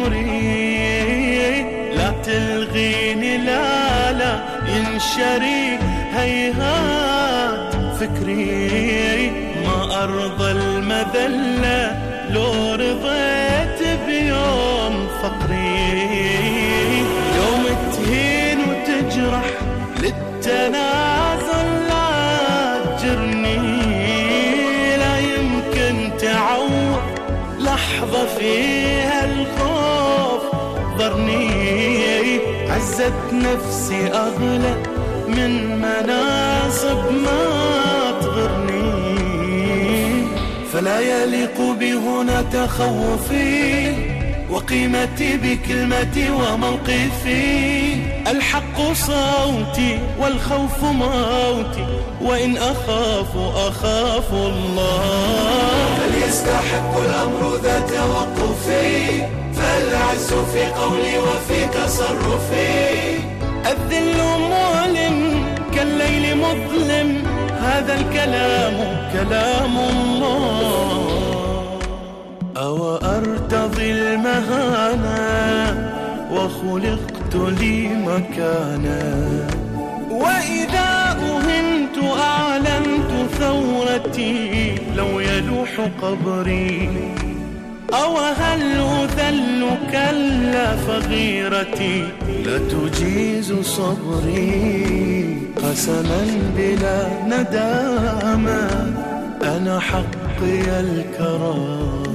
عمري، لا تلغيني لا ينشري هيهات فكري، ما أرضى المذلة لو رضيت بيوم فقري. يوم تهين وتجرح للتنازل لا تجرني، لا يمكن تعوض لحظة فيها الخوف ضرني. عزت نفسي أغلى من مناصب ما تغرني، فلا يليق بهنا تخوفي وقيمتي بكلمتي وموقفي. الحق صوتي والخوف موتي، وإن أخاف الله. فليستحق الأمر ذا توقفي، فالعز في قولي وفي تصرفي. الذل مؤلم كالليل مظلم، هذا الكلام كلام الله. أو أرتضي المهانة وخلقت لي مكانا، وإذا أهنت أعلنت ثورتي لو يلوح قبري. أو هل أذل كلا فغيرتي لا تجيز صبري. قسما بلا ندامة أنا حقي الكرامة.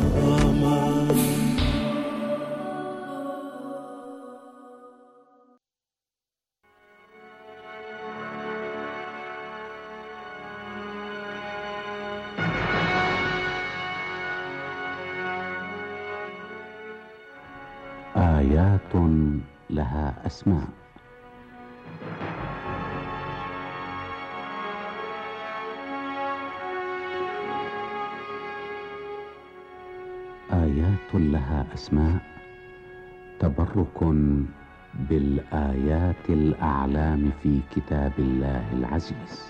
آيات لها أسماء. آيات لها أسماء، تبرك بالآيات الأعلام في كتاب الله العزيز.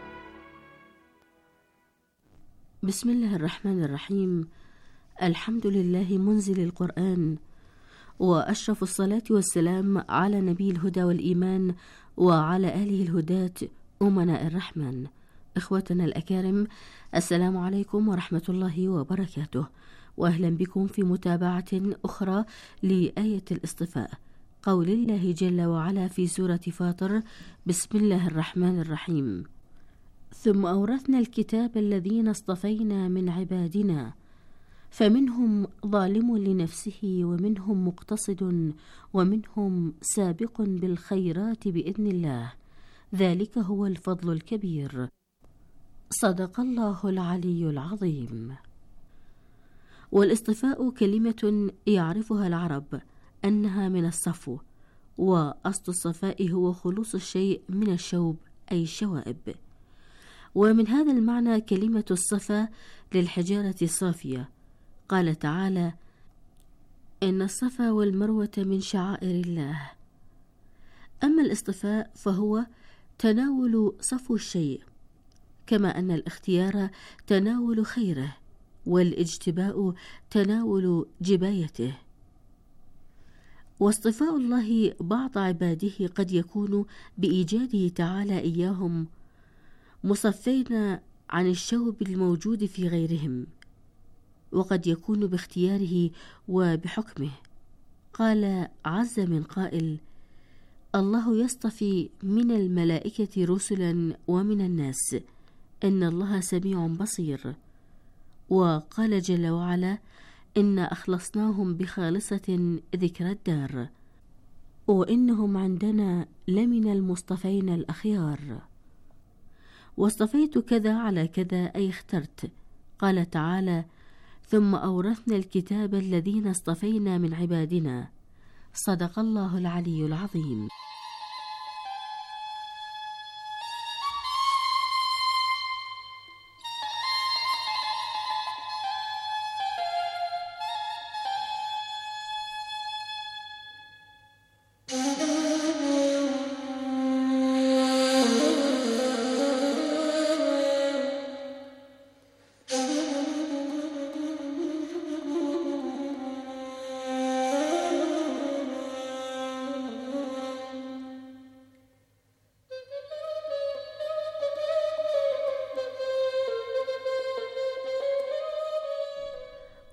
بسم الله الرحمن الرحيم. الحمد لله منزل القرآن، وأشرف الصلاة والسلام على نبي الهدى والإيمان وعلى آله الهداة أمناء الرحمن. إخوتنا الأكارم، السلام عليكم ورحمة الله وبركاته، وأهلا بكم في متابعة أخرى لآية الاصطفاء، قول الله جل وعلا في سورة فاطر: بسم الله الرحمن الرحيم. ثم أورثنا الكتاب الذين اصطفينا من عبادنا فمنهم ظالم لنفسه ومنهم مقتصد ومنهم سابق بالخيرات بإذن الله، ذلك هو الفضل الكبير. صدق الله العلي العظيم. والاصطفاء كلمة يعرفها العرب أنها من الصفو، وأصل الصفاء هو خلوص الشيء من الشوب أي الشوائب. ومن هذا المعنى كلمة الصفا للحجارة الصافية. قال تعالى: إن الصفا والمروة من شعائر الله. أما الاصطفاء فهو تناول صفو الشيء، كما أن الاختيار تناول خيره، والاجتباء تناول جبايته. واصطفاء الله بعض عباده قد يكون بإيجاده تعالى إياهم مصفين عن الشوب الموجود في غيرهم، وقد يكون باختياره وبحكمه. قال عز من قائل: الله يصطفي من الملائكة رسلا ومن الناس، إن الله سميع بصير. وقال جل وعلا: إنا أخلصناهم بخالصة ذكر الدار، وإنهم عندنا لمن المصطفين الأخيار. واصطفيت كذا على كذا أي اخترت. قال تعالى: ثم أورثنا الكتاب الذين اصطفينا من عبادنا. صدق الله العلي العظيم.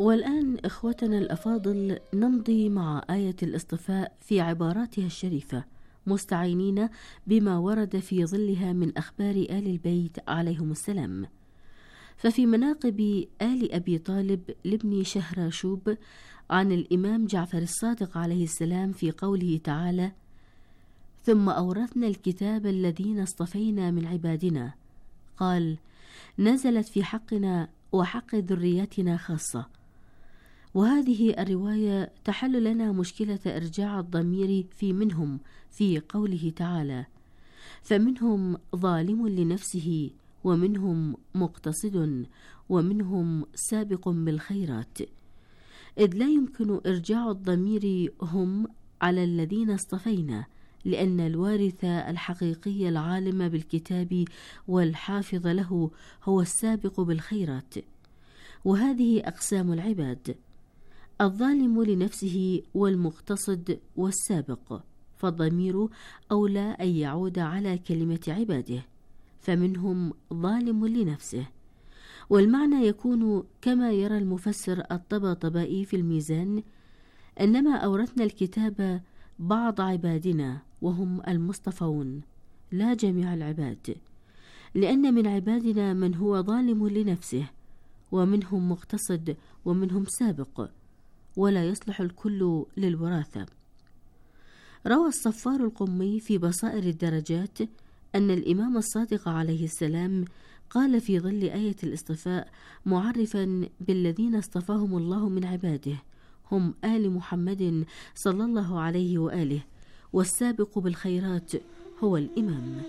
والآن إخوتنا الأفاضل نمضي مع آية الاصطفاء في عباراتها الشريفة، مستعينين بما ورد في ظلها من أخبار آل البيت عليهم السلام. ففي مناقب آل أبي طالب لابن شهراشوب عن الإمام جعفر الصادق عليه السلام في قوله تعالى: ثم أورثنا الكتاب الذين اصطفينا من عبادنا، قال: نزلت في حقنا وحق ذريتنا خاصة. وهذه الرواية تحل لنا مشكلة إرجاع الضمير في منهم في قوله تعالى: فمنهم ظالم لنفسه ومنهم مقتصد ومنهم سابق بالخيرات، إذ لا يمكن إرجاع الضمير هم على الذين اصطفينا، لأن الوارث الحقيقي العالم بالكتاب والحافظ له هو السابق بالخيرات. وهذه أقسام العباد: الظالم لنفسه والمقتصد والسابق، فالضمير أولى أن يعود على كلمة عباده، فمنهم ظالم لنفسه. والمعنى يكون كما يرى المفسر الطباطبائي في الميزان: إنما أورثنا الكتاب بعض عبادنا وهم المصطفون، لا جميع العباد، لأن من عبادنا من هو ظالم لنفسه، ومنهم مقتصد ومنهم سابق، ولا يصلح الكل للوراثة. روى الصفار القمي في بصائر الدرجات أن الإمام الصادق عليه السلام قال في ظل آية الاصطفاء معرفا بالذين اصطفاهم الله من عباده، هم آل محمد صلى الله عليه وآله، والسابق بالخيرات هو الإمام.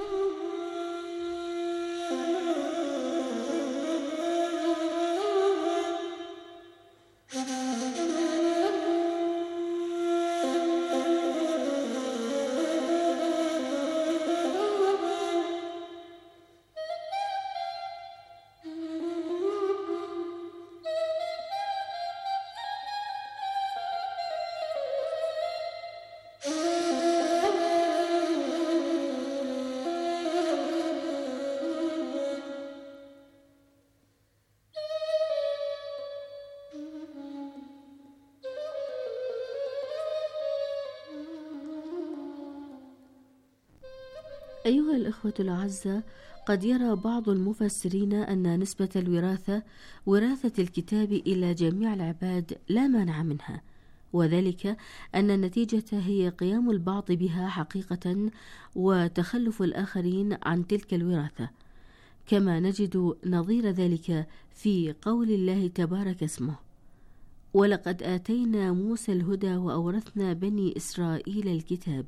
أيها الإخوة الأعزاء، قد يرى بعض المفسرين أن نسبة الوراثة وراثة الكتاب إلى جميع العباد لا مانع منها، وذلك أن النتيجة هي قيام البعض بها حقيقة وتخلف الآخرين عن تلك الوراثة، كما نجد نظير ذلك في قول الله تبارك اسمه: ولقد آتينا موسى الهدى وأورثنا بني إسرائيل الكتاب.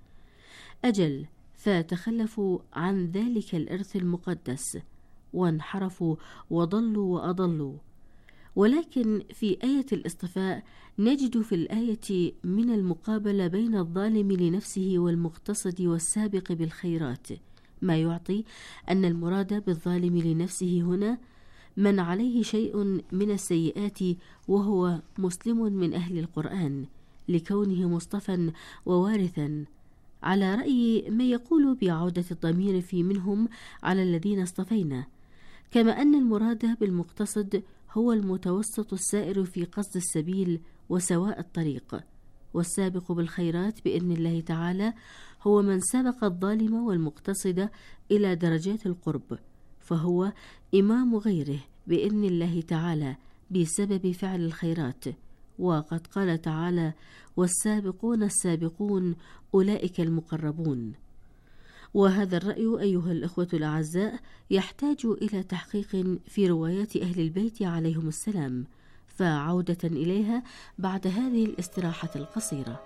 أجل، فتخلفوا عن ذلك الإرث المقدس وانحرفوا وضلوا وأضلوا. ولكن في آية الاصطفاء نجد في الآية من المقابلة بين الظالم لنفسه والمقتصد والسابق بالخيرات، ما يعطي أن المراد بالظالم لنفسه هنا من عليه شيء من السيئات وهو مسلم من أهل القرآن، لكونه مصطفى ووارثا، على رأي من يقول بعودة الضمير في منهم على الذين اصطفينا، كما أن المراد بالمقتصد هو المتوسط السائر في قصد السبيل وسواء الطريق، والسابق بالخيرات بإذن الله تعالى هو من سبق الظالم والمقتصد إلى درجات القرب، فهو إمام غيره بإذن الله تعالى بسبب فعل الخيرات. وقد قال تعالى: والسابقون السابقون أولئك المقربون. وهذا الرأي أيها الأخوة الأعزاء يحتاج إلى تحقيق في روايات أهل البيت عليهم السلام، فعودة إليها بعد هذه الاستراحة القصيرة.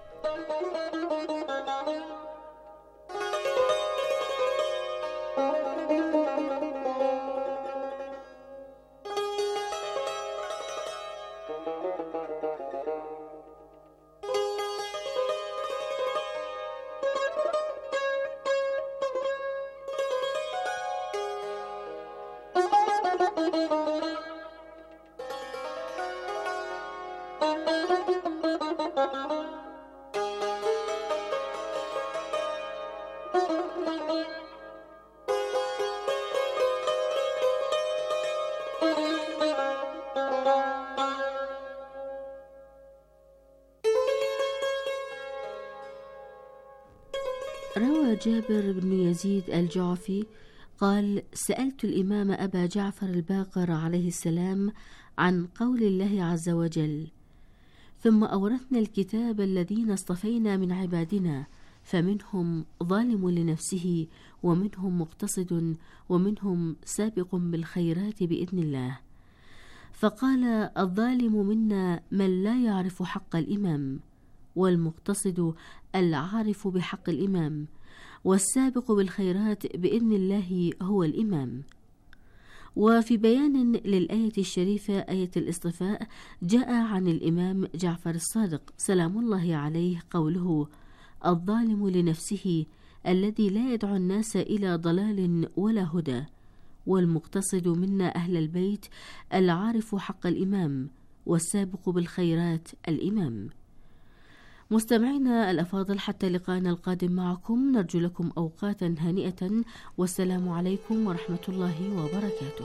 روى جابر بن يزيد الجعفي قال: سألت الإمام أبا جعفر الباقر عليه السلام عن قول الله عز وجل: ثم أورثنا الكتاب الذين اصطفينا من عبادنا فمنهم ظالم لنفسه ومنهم مقتصد ومنهم سابق بالخيرات بإذن الله. فقال: الظالم منا من لا يعرف حق الإمام، والمقتصد العارف بحق الإمام، والسابق بالخيرات بإذن الله هو الإمام. وفي بيان للآية الشريفة آية الاصطفاء جاء عن الإمام جعفر الصادق سلام الله عليه قوله: الظالم لنفسه الذي لا يدعو الناس إلى ضلال ولا هدى، والمقتصد منا أهل البيت العارف حق الإمام، والسابق بالخيرات الإمام. مستمعينا الأفاضل، حتى لقاءنا القادم معكم نرجو لكم أوقاتا هانئة، والسلام عليكم ورحمة الله وبركاته.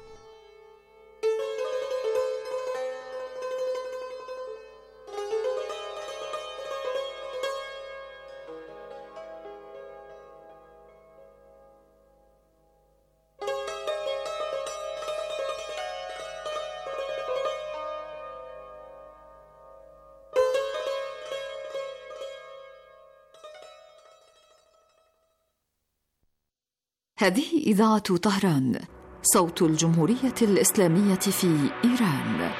هذه إذاعة طهران، صوت الجمهورية الإسلامية في إيران.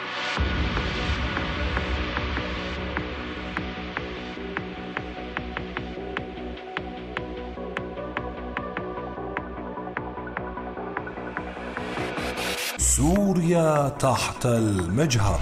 سوريا تحت المجهر.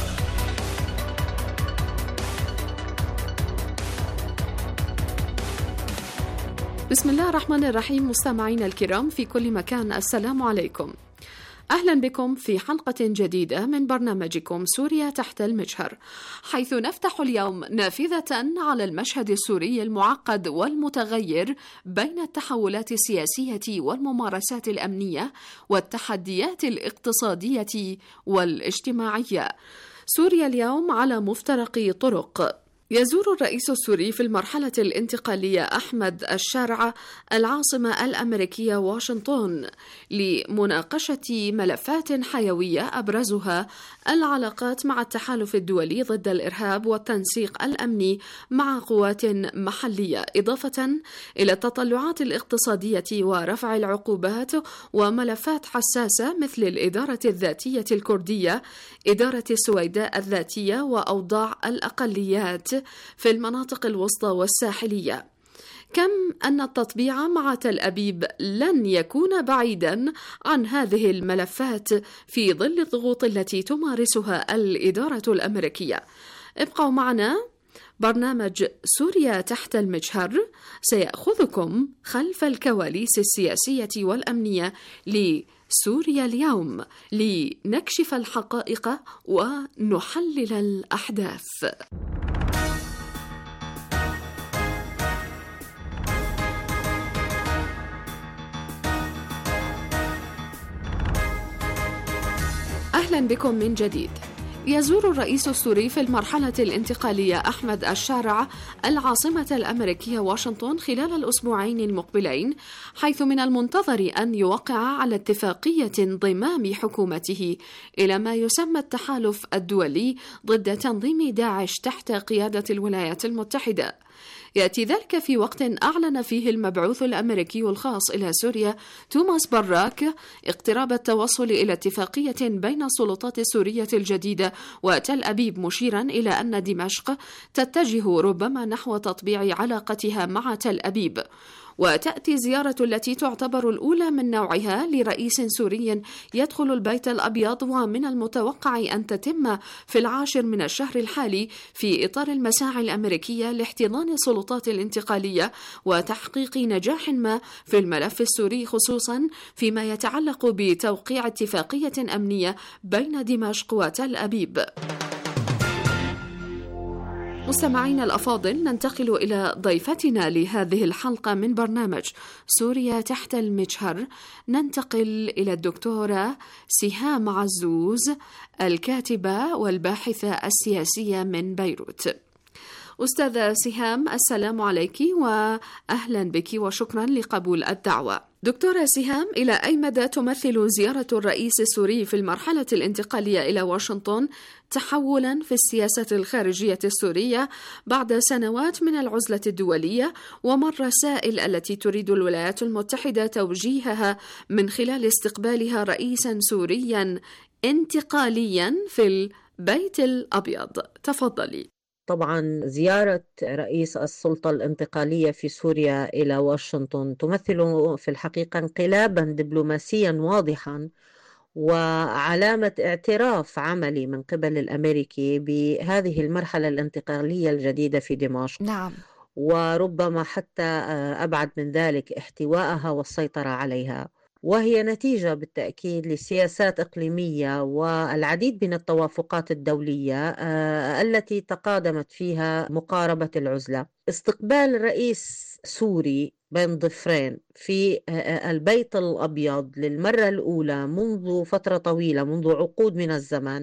بسم الله الرحمن الرحيم. مستمعينا الكرام في كل مكان، السلام عليكم. أهلا بكم في حلقة جديدة من برنامجكم سوريا تحت المجهر، حيث نفتح اليوم نافذة على المشهد السوري المعقد والمتغير بين التحولات السياسية والممارسات الأمنية والتحديات الاقتصادية والاجتماعية. سوريا اليوم على مفترق طرق. يزور الرئيس السوري في المرحلة الانتقالية أحمد الشارع العاصمة الأمريكية واشنطن لمناقشة ملفات حيوية أبرزها العلاقات مع التحالف الدولي ضد الإرهاب والتنسيق الأمني مع قوات محلية، إضافة إلى التطلعات الاقتصادية ورفع العقوبات وملفات حساسة مثل الإدارة الذاتية الكردية، إدارة السويداء الذاتية، وأوضاع الأقليات في المناطق الوسطى والساحلية. كم أن التطبيع مع تل أبيب لن يكون بعيدا عن هذه الملفات في ظل الضغوط التي تمارسها الإدارة الأمريكية. ابقوا معنا، برنامج سوريا تحت المجهر سيأخذكم خلف الكواليس السياسية والأمنية لسوريا اليوم لنكشف الحقائق ونحلل الأحداث. أهلا بكم من جديد. يزور الرئيس السوري في المرحلة الانتقالية أحمد الشارع العاصمة الأمريكية واشنطن خلال الأسبوعين المقبلين، حيث من المنتظر أن يوقع على اتفاقية انضمام حكومته إلى ما يسمى التحالف الدولي ضد تنظيم داعش تحت قيادة الولايات المتحدة. يأتي ذلك في وقت أعلن فيه المبعوث الأمريكي الخاص إلى سوريا توماس براك اقتراب التوصل إلى اتفاقية بين السلطات السورية الجديدة وتل أبيب، مشيرا إلى أن دمشق تتجه ربما نحو تطبيع علاقتها مع تل أبيب. وتأتي زيارة التي تعتبر الأولى من نوعها لرئيس سوري يدخل البيت الأبيض، ومن المتوقع أن تتم في 10 من الشهر الحالي في إطار المساعي الأمريكية لاحتضان السلطات الانتقالية وتحقيق نجاح ما في الملف السوري، خصوصا فيما يتعلق بتوقيع اتفاقية أمنية بين دمشق وتل أبيب. مستمعينا الأفاضل، ننتقل إلى ضيفتنا لهذه الحلقة من برنامج سوريا تحت المجهر. ننتقل إلى الدكتورة سهام عزوز، الكاتبة والباحثة السياسية من بيروت. أستاذة سهام، السلام عليك وأهلا بك وشكرا لقبول الدعوة. دكتورة سهام، إلى أي مدى تمثل زيارة الرئيس السوري في المرحلة الانتقالية إلى واشنطن تحولا في السياسة الخارجية السورية بعد سنوات من العزلة الدولية، وما الرسائل التي تريد الولايات المتحدة توجيهها من خلال استقبالها رئيسا سوريا انتقاليا في البيت الأبيض؟ تفضلي. طبعا زيارة رئيس السلطة الانتقالية في سوريا إلى واشنطن تمثل في الحقيقة انقلابا دبلوماسيا واضحا وعلامة اعتراف عملي من قبل الأمريكي بهذه المرحلة الانتقالية الجديدة في دمشق. نعم. وربما حتى أبعد من ذلك احتوائها والسيطرة عليها، وهي نتيجة بالتأكيد لسياسات إقليمية والعديد من التوافقات الدولية التي تقادمت فيها مقاربة العزلة. استقبال رئيس سوري بين ضفرين في البيت الأبيض للمرة الأولى منذ فترة طويلة، منذ عقود من الزمن،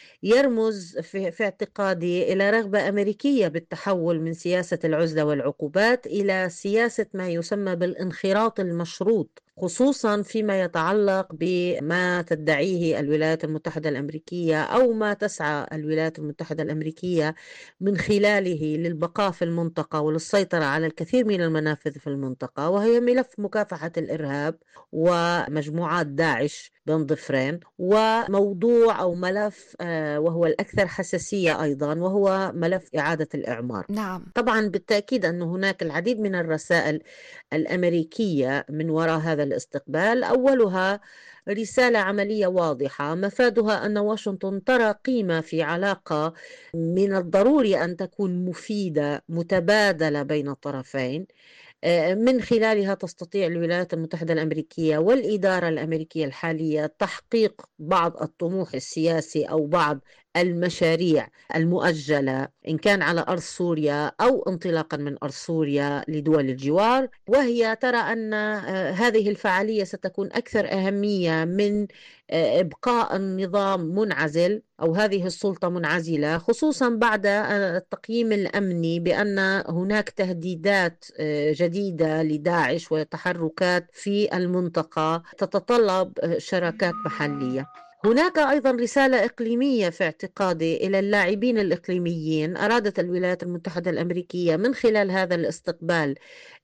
يرمز في اعتقادي إلى رغبة أمريكية بالتحول من سياسة العزلة والعقوبات إلى سياسة ما يسمى بالانخراط المشروط، خصوصا فيما يتعلق بما تدعيه الولايات المتحدة الأمريكية أو ما تسعى الولايات المتحدة الأمريكية من خلاله للبقاء في المنطقة وللسيطرة على الكثير من المنافذ في المنطقة، وهي ملف مكافحة الإرهاب ومجموعات داعش بين ضفرين، وموضوع أو ملف وهو الأكثر حساسية أيضا وهو ملف إعادة الإعمار. نعم. طبعا بالتأكيد أن هناك العديد من الرسائل الأمريكية من وراء هذا الاستقبال. أولها رسالة عملية واضحة مفادها أن واشنطن ترى قيمة في علاقة من الضروري أن تكون مفيدة متبادلة بين الطرفين، من خلالها تستطيع الولايات المتحدة الأمريكية والإدارة الأمريكية الحالية تحقيق بعض الطموح السياسي أو بعض المشاريع المؤجلة إن كان على أرض سوريا أو انطلاقا من أرض سوريا لدول الجوار، وهي ترى أن هذه الفعالية ستكون أكثر أهمية من إبقاء النظام منعزل أو هذه السلطة منعزلة، خصوصا بعد التقييم الأمني بأن هناك تهديدات جديدة لداعش وتحركات في المنطقة تتطلب شراكات محلية. هناك أيضا رسالة إقليمية في اعتقادي إلى اللاعبين الإقليميين أرادت الولايات المتحدة الأمريكية من خلال هذا الاستقبال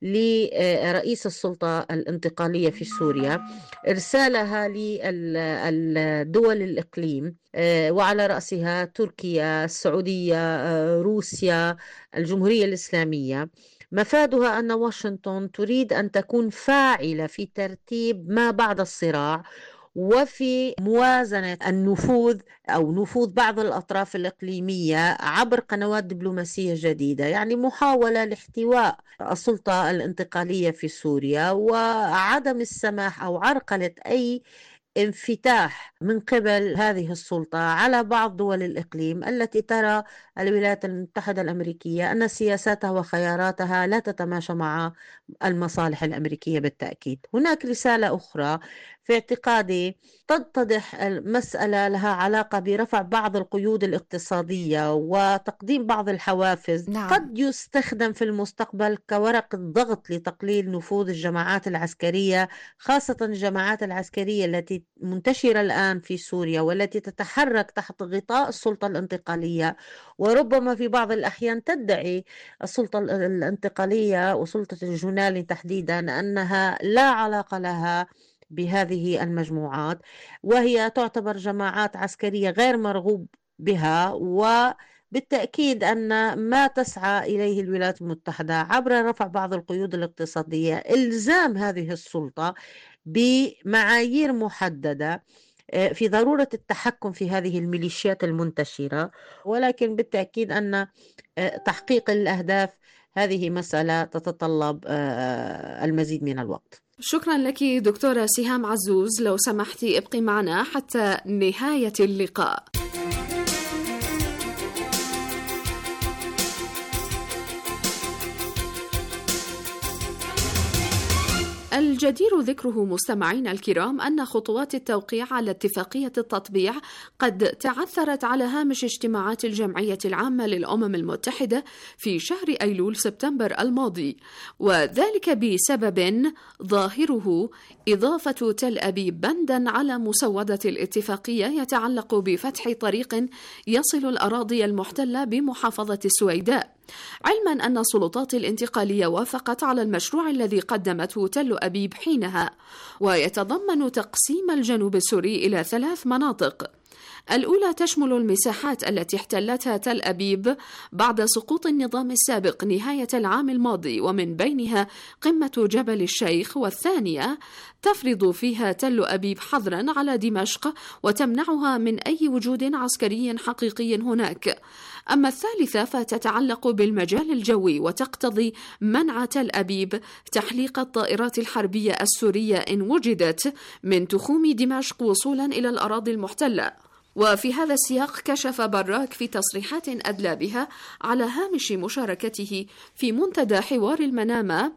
لرئيس السلطة الانتقالية في سوريا إرسالها للدول الإقليم وعلى رأسها تركيا، السعودية، روسيا، الجمهورية الإسلامية، مفادها أن واشنطن تريد أن تكون فاعلة في ترتيب ما بعد الصراع وفي موازنة النفوذ أو نفوذ بعض الأطراف الإقليمية عبر قنوات دبلوماسية جديدة، يعني محاولة لاحتواء السلطة الانتقالية في سوريا وعدم السماح أو عرقلة أي انفتاح من قبل هذه السلطة على بعض دول الإقليم التي ترى الولايات المتحدة الأمريكية أن سياساتها وخياراتها لا تتماشى مع المصالح الأمريكية. بالتأكيد هناك رسالة أخرى في اعتقادي تتضح المسألة لها علاقة برفع بعض القيود الاقتصادية وتقديم بعض الحوافز قد يستخدم في المستقبل كورقة ضغط لتقليل نفوذ الجماعات العسكرية، خاصة الجماعات العسكرية التي منتشرة الآن في سوريا والتي تتحرك تحت غطاء السلطة الانتقالية، وربما في بعض الأحيان تدعي السلطة الانتقالية وسلطة الجنالي تحديدا أنها لا علاقة لها بهذه المجموعات، وهي تعتبر جماعات عسكرية غير مرغوب بها. وبالتأكيد أن ما تسعى إليه الولايات المتحدة عبر رفع بعض القيود الاقتصادية إلزام هذه السلطة بمعايير محددة في ضرورة التحكم في هذه الميليشيات المنتشرة، ولكن بالتأكيد أن تحقيق الأهداف هذه مسألة تتطلب المزيد من الوقت. شكرا لك دكتورة سهام عزوز، لو سمحتي ابقي معنا حتى نهاية اللقاء. الجدير ذكره مستمعينا الكرام أن خطوات التوقيع على اتفاقية التطبيع قد تعثرت على هامش اجتماعات الجمعية العامة للأمم المتحدة في شهر أيلول سبتمبر الماضي، وذلك بسبب ظاهره إضافة تل أبيب بندا على مسودة الاتفاقية يتعلق بفتح طريق يصل الأراضي المحتلة بمحافظة السويداء، علما أن السلطات الانتقالية وافقت على المشروع الذي قدمته تل أبيب حينها، ويتضمن تقسيم الجنوب السوري إلى 3 مناطق. الأولى تشمل المساحات التي احتلتها تل أبيب بعد سقوط النظام السابق نهاية العام الماضي، ومن بينها قمة جبل الشيخ، والثانية تفرض فيها تل أبيب حظرا على دمشق وتمنعها من أي وجود عسكري حقيقي هناك. أما الثالثة فتتعلق بالمجال الجوي وتقتضي منع تل أبيب تحليق الطائرات الحربية السورية إن وجدت من تخوم دمشق وصولا إلى الأراضي المحتلة. وفي هذا السياق كشف براك في تصريحات أدلى بها على هامش مشاركته في منتدى حوار المنامة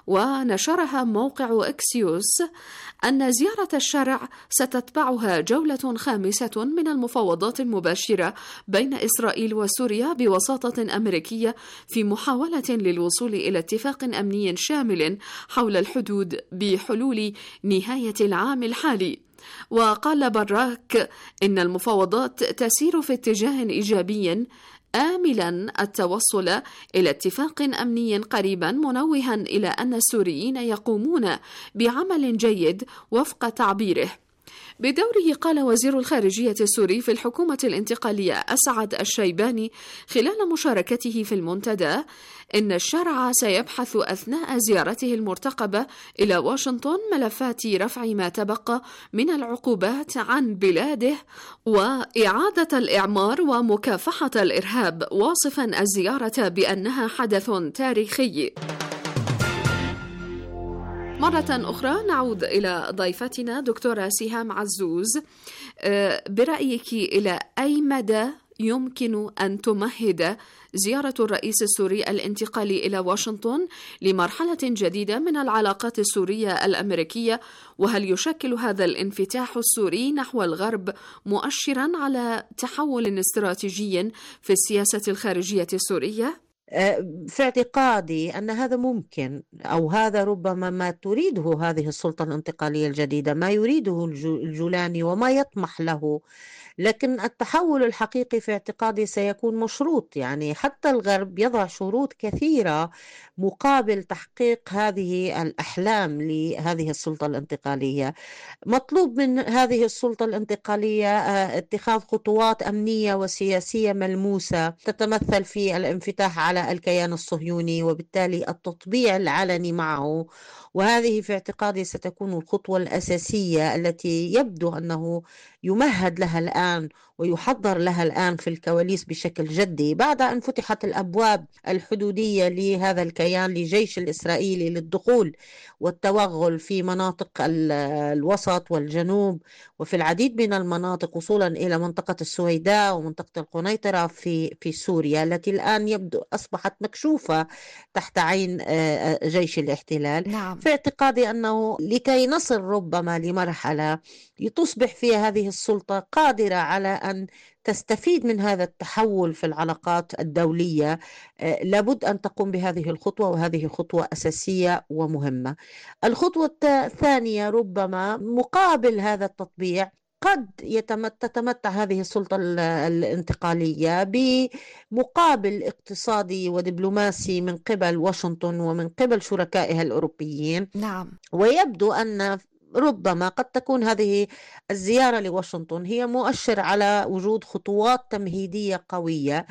ونشرها موقع إكسيوس أن زيارة الشارع ستتبعها جولة خامسة من المفاوضات المباشرة بين إسرائيل وسوريا بوساطة أمريكية في محاولة للوصول إلى اتفاق أمني شامل حول الحدود بحلول نهاية العام الحالي. وقال براك إن المفاوضات تسير في اتجاه إيجابي آملا التوصل إلى اتفاق أمني قريبا، منوها إلى أن السوريين يقومون بعمل جيد وفق تعبيره. بدوره قال وزير الخارجية السوري في الحكومة الانتقالية أسعد الشيباني خلال مشاركته في المنتدى إن الشارع سيبحث أثناء زيارته المرتقبة إلى واشنطن ملفات رفع ما تبقى من العقوبات عن بلاده وإعادة الإعمار ومكافحة الإرهاب، واصفا الزيارة بأنها حدث تاريخي. مرة أخرى نعود إلى ضيفتنا دكتورة سهام عزوز، برأيك إلى أي مدى يمكن أن تمهد زيارة الرئيس السوري الانتقالي إلى واشنطن لمرحلة جديدة من العلاقات السورية الأمريكية؟ وهل يشكل هذا الانفتاح السوري نحو الغرب مؤشرا على تحول استراتيجي في السياسة الخارجية السورية؟ في اعتقادي أن هذا ممكن، أو هذا ربما ما تريده هذه السلطة الانتقالية الجديدة، ما يريده الجولاني وما يطمح له. لكن التحول الحقيقي في اعتقادي سيكون مشروط، يعني حتى الغرب يضع شروط كثيرة مقابل تحقيق هذه الأحلام لهذه السلطة الانتقالية. مطلوب من هذه السلطة الانتقالية اتخاذ خطوات أمنية وسياسية ملموسة تتمثل في الانفتاح على الكيان الصهيوني وبالتالي التطبيع العلني معه، وهذه في اعتقادي ستكون الخطوة الأساسية التي يبدو أنه يمهد لها الآن ويحضر لها الآن في الكواليس بشكل جدي، بعد أن فتحت الأبواب الحدودية لهذا الكيان للجيش الإسرائيلي للدخول والتوغل في مناطق الوسط والجنوب وفي العديد من المناطق وصولا إلى منطقة السويداء ومنطقة القنيطرة في سوريا التي الآن يبدو أصبحت مكشوفة تحت عين جيش الاحتلال. نعم. في اعتقادي أنه لكي نصل ربما لمرحلة تصبح فيها هذه السلطة قادرة على أن تستفيد من هذا التحول في العلاقات الدولية، لابد أن تقوم بهذه الخطوة، وهذه خطوة أساسية ومهمة. الخطوة الثانية ربما مقابل هذا التطبيع قد تتمتع هذه السلطة الانتقالية بمقابل اقتصادي ودبلوماسي من قبل واشنطن ومن قبل شركائها الأوروبيين. نعم. ويبدو أن ربما قد تكون هذه الزيارة لواشنطن هي مؤشر على وجود خطوات تمهيدية قوية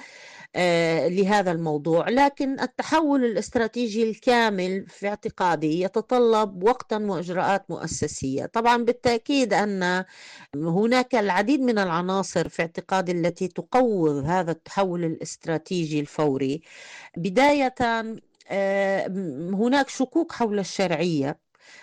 لهذا الموضوع، لكن التحول الاستراتيجي الكامل في اعتقادي يتطلب وقتا وإجراءات مؤسسية. طبعا بالتأكيد أن هناك العديد من العناصر في اعتقادي التي تقوض هذا التحول الاستراتيجي الفوري. بداية هناك شكوك حول الشرعية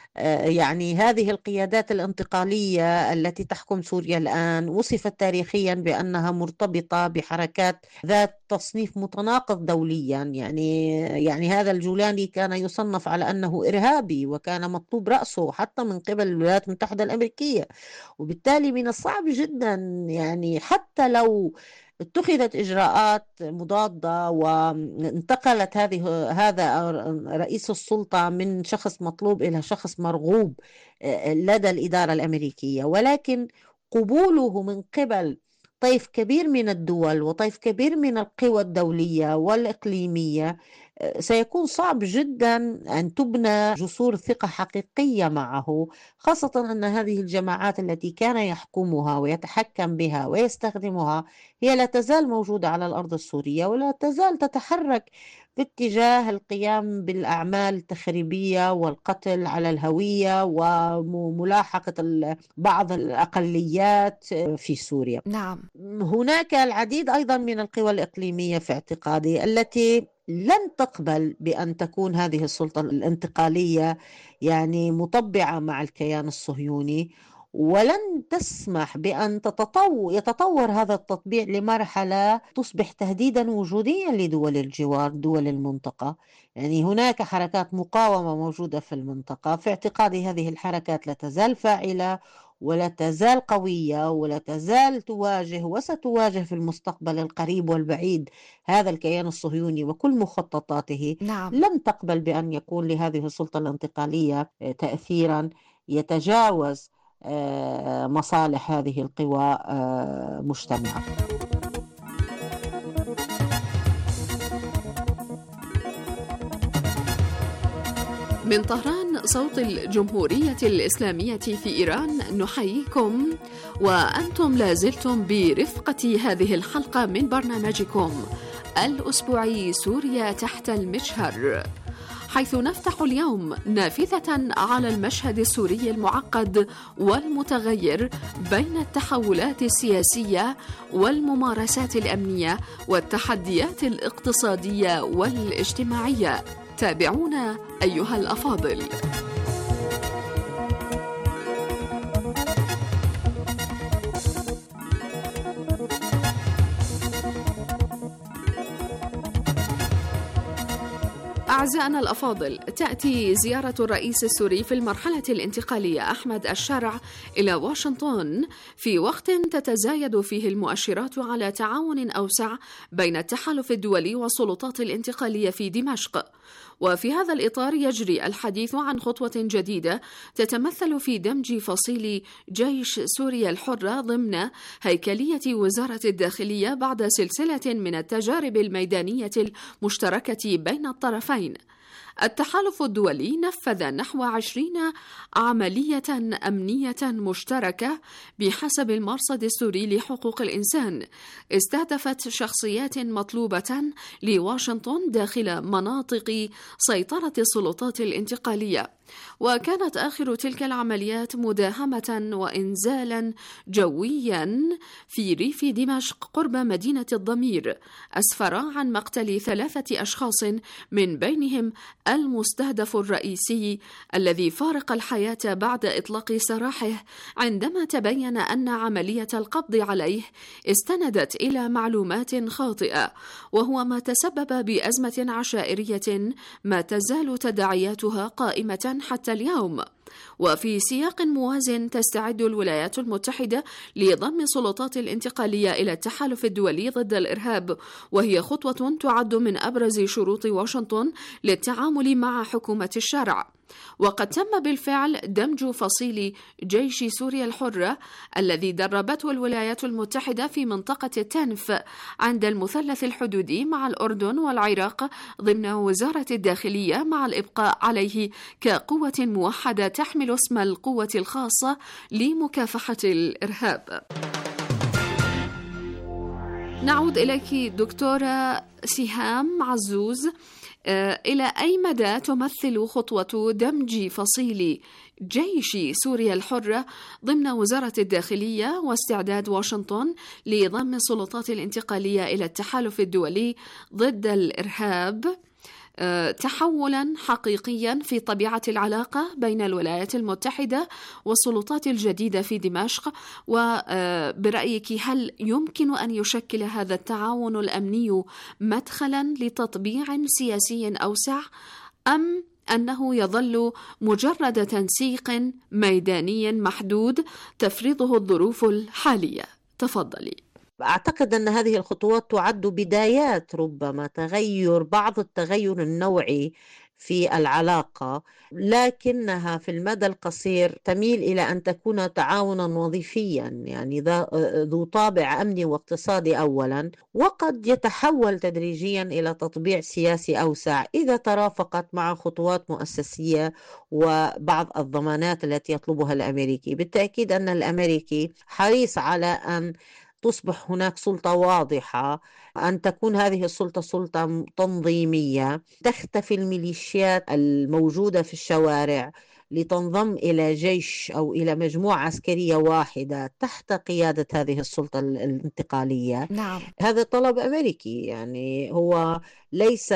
يعني هذه القيادات الانتقالية التي تحكم سوريا الآن وصفت تاريخيا بأنها مرتبطة بحركات ذات تصنيف متناقض دوليا. يعني هذا الجولاني كان يصنف على أنه إرهابي وكان مطلوب رأسه حتى من قبل الولايات المتحدة الأمريكية، وبالتالي من الصعب جدا يعني حتى لو اتخذت إجراءات مضادة وانتقلت هذا رئيس السلطة من شخص مطلوب إلى شخص مرغوب لدى الإدارة الأمريكية، ولكن قبوله من قبل طيف كبير من الدول وطيف كبير من القوى الدولية والإقليمية سيكون صعب جدا أن تبنى جسور ثقة حقيقية معه، خاصة أن هذه الجماعات التي كان يحكمها ويتحكم بها ويستخدمها هي لا تزال موجودة على الأرض السورية ولا تزال تتحرك في اتجاه القيام بالأعمال التخريبية والقتل على الهوية وملاحقة بعض الأقليات في سوريا. نعم. هناك العديد أيضا من القوى الإقليمية في اعتقادي التي لن تقبل بأن تكون هذه السلطة الانتقالية يعني مطبعة مع الكيان الصهيوني، ولن تسمح بأن يتطور هذا التطبيع لمرحلة تصبح تهديدا وجوديا لدول الجوار، دول المنطقة. يعني هناك حركات مقاومة موجودة في المنطقة، في اعتقادي هذه الحركات لا تزال فاعلة ولا تزال قوية ولا تزال تواجه وستواجه في المستقبل القريب والبعيد هذا الكيان الصهيوني وكل مخططاته. نعم. لن تقبل بأن يكون لهذه السلطة الانتقالية تأثيرا يتجاوز مصالح هذه القوى مجتمعة. من طهران صوت الجمهورية الإسلامية في إيران نحييكم، وأنتم لازلتم برفقة هذه الحلقة من برنامجكم الأسبوعي سوريا تحت المجهر، حيث نفتح اليوم نافذة على المشهد السوري المعقد والمتغير بين التحولات السياسية والممارسات الأمنية والتحديات الاقتصادية والاجتماعية. تابعونا أيها الأفاضل. أعزائنا الأفاضل، تأتي زيارة الرئيس السوري في المرحلة الانتقالية أحمد الشارع إلى واشنطن في وقت تتزايد فيه المؤشرات على تعاون أوسع بين التحالف الدولي والسلطات الانتقالية في دمشق. وفي هذا الإطار يجري الحديث عن خطوة جديدة تتمثل في دمج فصيل جيش سوريا الحرة ضمن هيكلية وزارة الداخلية بعد سلسلة من التجارب الميدانية المشتركة بين الطرفين. التحالف الدولي نفذ نحو 20 عملية أمنية مشتركة بحسب المرصد السوري لحقوق الإنسان، استهدفت شخصيات مطلوبة لواشنطن داخل مناطق سيطرة السلطات الانتقالية. وكانت آخر تلك العمليات مداهمة وإنزالا جويا في ريف دمشق قرب مدينة الضمير، أسفر عن مقتل 3 أشخاص من بينهم المستهدف الرئيسي الذي فارق الحياة بعد إطلاق سراحه عندما تبين أن عملية القبض عليه استندت إلى معلومات خاطئة، وهو ما تسبب بأزمة عشائرية ما تزال تداعياتها قائمة حتى اليوم. وفي سياق موازن تستعد الولايات المتحدة لضم السلطات الانتقالية إلى التحالف الدولي ضد الإرهاب، وهي خطوة تعد من أبرز شروط واشنطن للتعامل مع حكومة الشارع. وقد تم بالفعل دمج فصيل جيش سوريا الحرة الذي دربته الولايات المتحدة في منطقة التنف عند المثلث الحدودي مع الأردن والعراق ضمن وزارة الداخلية، مع الإبقاء عليه كقوة موحدة تحمل اسم القوة الخاصة لمكافحة الإرهاب. نعود إليك دكتورة سهام عزوز، إلى أي مدى تمثل خطوة دمج فصيل جيش سوريا الحرة ضمن وزارة الداخلية واستعداد واشنطن لضم السلطات الانتقالية إلى التحالف الدولي ضد الإرهاب تحولا حقيقيا في طبيعة العلاقة بين الولايات المتحدة والسلطات الجديدة في دمشق؟ وبرأيك هل يمكن أن يشكل هذا التعاون الأمني مدخلا لتطبيع سياسي أوسع، أم أنه يظل مجرد تنسيق ميداني محدود تفرضه الظروف الحالية؟ تفضلي. أعتقد أن هذه الخطوات تعد بدايات ربما بعض التغير النوعي في العلاقة، لكنها في المدى القصير تميل إلى أن تكون تعاونا وظيفيا، يعني ذو طابع أمني واقتصادي أولا، وقد يتحول تدريجيا إلى تطبيع سياسي أوسع إذا ترافقت مع خطوات مؤسسية وبعض الضمانات التي يطلبها الأمريكي. بالتأكيد أن الأمريكي حريص على أن تصبح هناك سلطة واضحة، أن تكون هذه السلطة سلطة تنظيمية، تختفي الميليشيات الموجودة في الشوارع لتنضم إلى جيش أو إلى مجموعة عسكرية واحدة تحت قيادة هذه السلطة الانتقالية. نعم. هذا طلب أمريكي، يعني هو ليس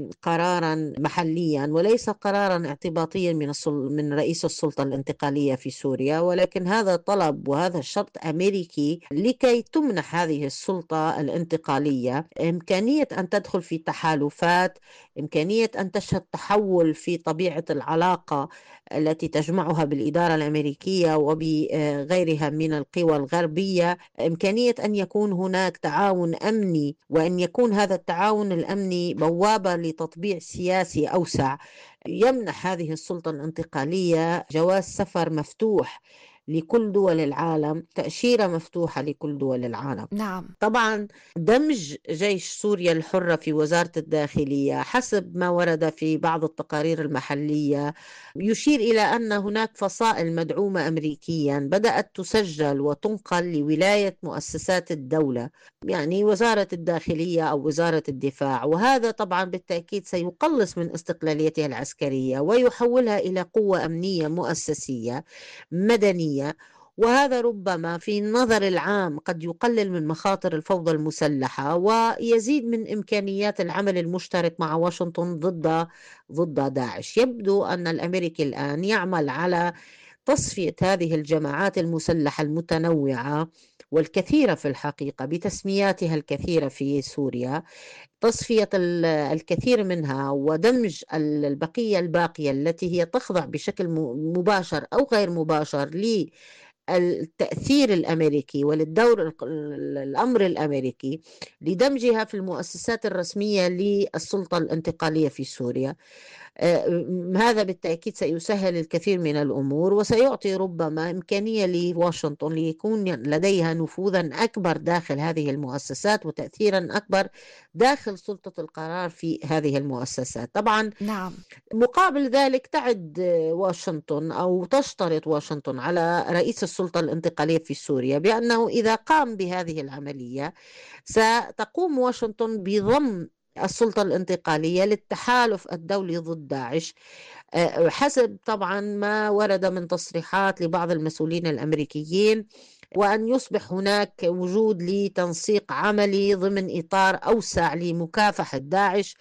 قرارا محليا وليس قرارا اعتباطيا من رئيس السلطة الانتقالية في سوريا، ولكن هذا طلب وهذا شرط أمريكي لكي تمنح هذه السلطة الانتقالية إمكانية أن تدخل في تحالفات، إمكانية أن تشهد تحول في طبيعة العلاقة التي تجمعها بالإدارة الأمريكية وبغيرها من القوى الغربية، إمكانية أن يكون هناك تعاون أمني، وأن يكون هذا التعاون الأمني بوابة لتطبيع سياسي أوسع يمنح هذه السلطة الانتقالية جواز سفر مفتوح لكل دول العالم، تأشيرة مفتوحة لكل دول العالم. نعم. طبعا دمج جيش سوريا الحرة في وزارة الداخلية حسب ما ورد في بعض التقارير المحلية يشير إلى أن هناك فصائل مدعومة أمريكيا بدأت تسجل وتنقل لولاية مؤسسات الدولة، يعني وزارة الداخلية أو وزارة الدفاع، وهذا طبعا بالتأكيد سيقلص من استقلاليتها العسكرية ويحولها إلى قوة أمنية مؤسسية مدنية، وهذا ربما في النظر العام قد يقلل من مخاطر الفوضى المسلحة ويزيد من إمكانيات العمل المشترك مع واشنطن ضد داعش. يبدو أن الأمريكي الآن يعمل على تصفية هذه الجماعات المسلحة المتنوعة والكثيرة في الحقيقة بتسمياتها الكثيرة في سوريا، تصفية الكثير منها ودمج البقية الباقية التي هي تخضع بشكل مباشر أو غير مباشر للتأثير الأمريكي وللدور الأمر الأمريكي، لدمجها في المؤسسات الرسمية للسلطة الانتقالية في سوريا. هذا بالتأكيد سيسهل الكثير من الأمور وسيعطي ربما إمكانية لواشنطن ليكون لديها نفوذا أكبر داخل هذه المؤسسات وتأثيرا أكبر داخل سلطة القرار في هذه المؤسسات. طبعا نعم. مقابل ذلك تعد واشنطن أو تشترط واشنطن على رئيس السلطة الانتقالية في سوريا بأنه إذا قام بهذه العملية ستقوم واشنطن بضم السلطة الانتقالية للتحالف الدولي ضد داعش، حسب طبعا ما ورد من تصريحات لبعض المسؤولين الأمريكيين، وأن يصبح هناك وجود لتنسيق عملي ضمن إطار أوسع لمكافحة داعش.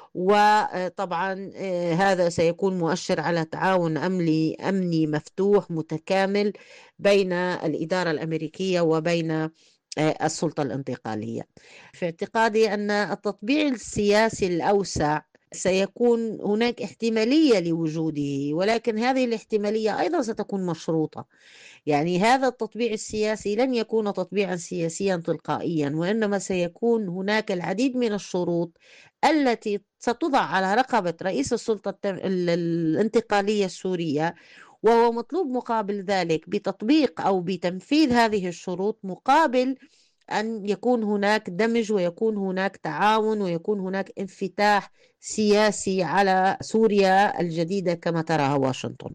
وطبعا هذا سيكون مؤشر على تعاون أمني مفتوح متكامل بين الإدارة الأمريكية وبين السلطة الانتقالية. في اعتقادي أن التطبيع السياسي الأوسع سيكون هناك احتمالية لوجوده، ولكن هذه الاحتمالية أيضا ستكون مشروطة، يعني هذا التطبيع السياسي لن يكون تطبيعا سياسيا تلقائيا، وإنما سيكون هناك العديد من الشروط التي ستضع على رقبة رئيس السلطة الانتقالية السورية، وهو مطلوب مقابل ذلك بتطبيق أو بتنفيذ هذه الشروط مقابل أن يكون هناك دمج ويكون هناك تعاون ويكون هناك انفتاح سياسي على سوريا الجديدة كما تراها واشنطن.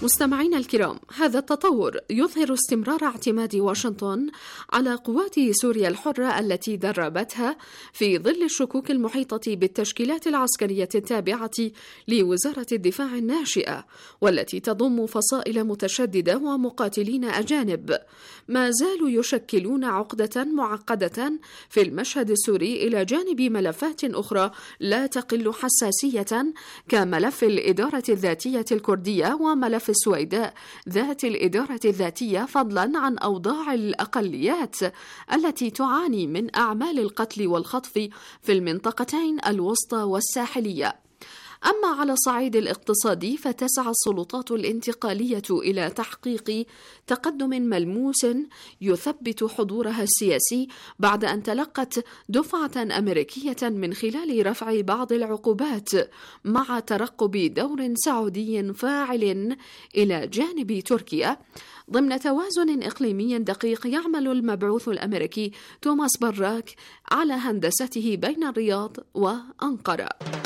مستمعينا الكرام، هذا التطور يظهر استمرار اعتماد واشنطن على قوات سوريا الحرة التي دربتها في ظل الشكوك المحيطة بالتشكيلات العسكرية التابعة لوزارة الدفاع الناشئة، والتي تضم فصائل متشددة ومقاتلين أجانب ما زالوا يشكلون عقدة معقدة في المشهد السوري، إلى جانب ملفات أخرى لا تقل حساسية كملف الإدارة الذاتية الكردية وملف السويداء ذات الإدارة الذاتية، فضلا عن أوضاع الأقليات التي تعاني من أعمال القتل والخطف في المنطقتين الوسطى والساحلية. أما على الصعيد الاقتصادي فتسعى السلطات الانتقالية إلى تحقيق تقدم ملموس يثبت حضورها السياسي بعد أن تلقت دفعة أمريكية من خلال رفع بعض العقوبات، مع ترقب دور سعودي فاعل إلى جانب تركيا ضمن توازن إقليمي دقيق. يعمل المبعوث الأمريكي توماس براك على هندسته بين الرياض وأنقرة.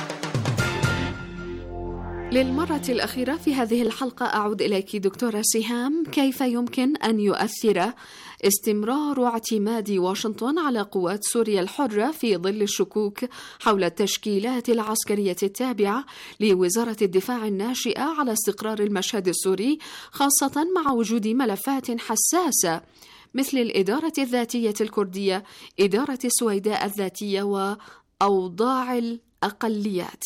للمرة الأخيرة في هذه الحلقة أعود إليك دكتورة سهام. كيف يمكن أن يؤثر استمرار اعتماد واشنطن على قوات سوريا الحرة في ظل الشكوك حول التشكيلات العسكرية التابعة لوزارة الدفاع الناشئة على استقرار المشهد السوري، خاصة مع وجود ملفات حساسة مثل الإدارة الذاتية الكردية، إدارة السويداء الذاتية، وأوضاع الأقليات؟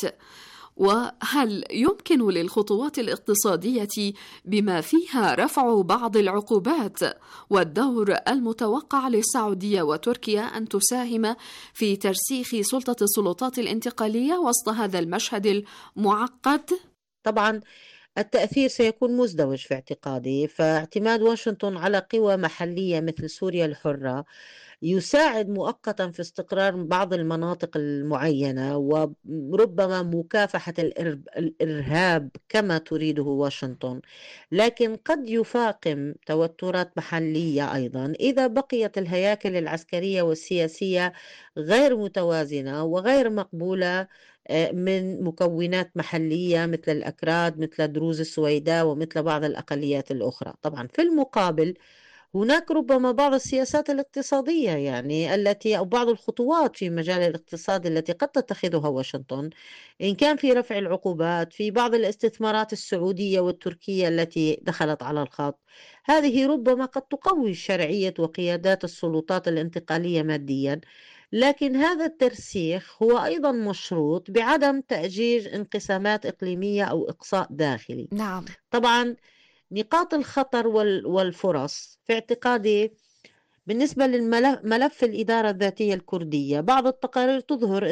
وهل يمكن للخطوات الاقتصادية بما فيها رفع بعض العقوبات والدور المتوقع للسعودية وتركيا أن تساهم في ترسيخ سلطة السلطات الانتقالية وسط هذا المشهد المعقد؟ طبعا التأثير سيكون مزدوج في اعتقادي، فاعتماد واشنطن على قوى محلية مثل سوريا الحرة يساعد مؤقتا في استقرار بعض المناطق المعينة وربما مكافحة الإرهاب كما تريده واشنطن، لكن قد يفاقم توترات محلية أيضا إذا بقيت الهياكل العسكرية والسياسية غير متوازنة وغير مقبولة من مكونات محلية مثل الأكراد، مثل دروز السويداء، ومثل بعض الأقليات الأخرى. طبعا في المقابل هناك ربما بعض السياسات الاقتصادية أو بعض الخطوات في مجال الاقتصاد التي قد تتخذها واشنطن، إن كان في رفع العقوبات، في بعض الاستثمارات السعودية والتركية التي دخلت على الخط. هذه ربما قد تقوي شرعية وقيادات السلطات الانتقالية ماديا، لكن هذا الترسيخ هو أيضا مشروط بعدم تأجيج انقسامات إقليمية أو إقصاء داخلي. نعم. طبعا نقاط الخطر والفرص في اعتقادي بالنسبة للملف الإدارة الذاتية الكردية، بعض التقارير تظهر